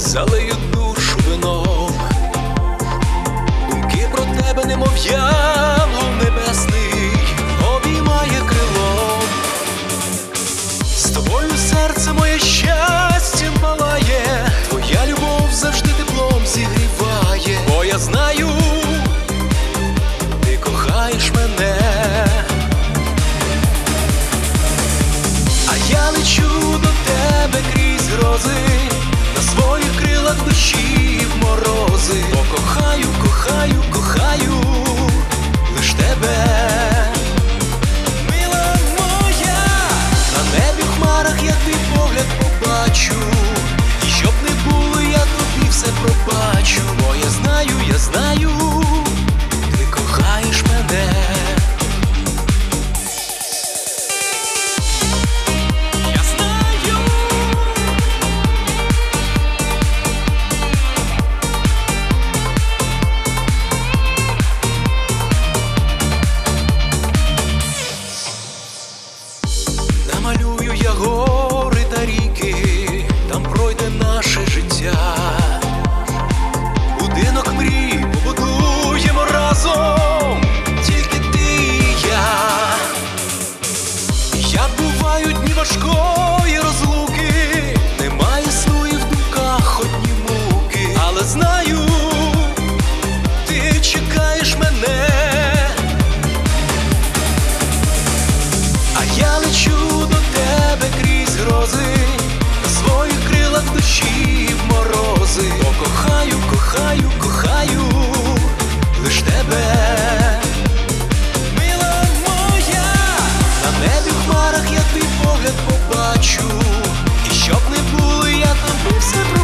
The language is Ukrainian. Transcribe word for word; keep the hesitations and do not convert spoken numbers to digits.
залию душу вином. Думки про тебе, немов янгол небесний, обіймає крилом. З тобою серце моє щастя палає, твоя любов завжди теплом зігріває. Бо я знаю, ти кохаєш мене. А я лечу до тебе крізь грози, на своїх крилах душі в морози. Бо кохаю, кохаю, кохаю лиш тебе. Мила моя, на небі в хмарах я твій погляд побачу, і щоб не було, я тобі все пробачу. Бо я знаю, я знаю, ти кохаєш мене. Намалюю я гори та ріки, там пройде наше життя. Будинок мрій побудуємо разом, тільки ти і я. Як бувають дні важкої розлуки, немає сну і в думках одні муки. Але знаю, ти чекаєш мене. А я лечу до тебе крізь грози, на своїх крилах душі в морози. Бо кохаю, кохаю, кохаю лиш тебе. Мила моя, на небі в хмарах я твій погляд побачу, і щоб не було, я тобі все